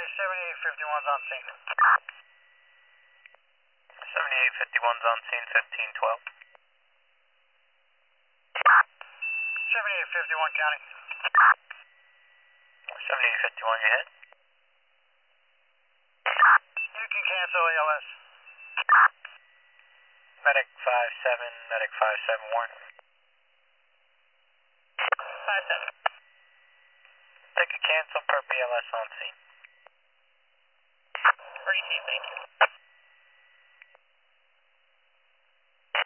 County, 7851's on scene. 7851's on scene, 1512. 7851 County. 7851, you hit? You can cancel ALS. Medic 57, Medic 57 Warren. 57. Take a cancel per BLS on scene. Appreciate it, thank you.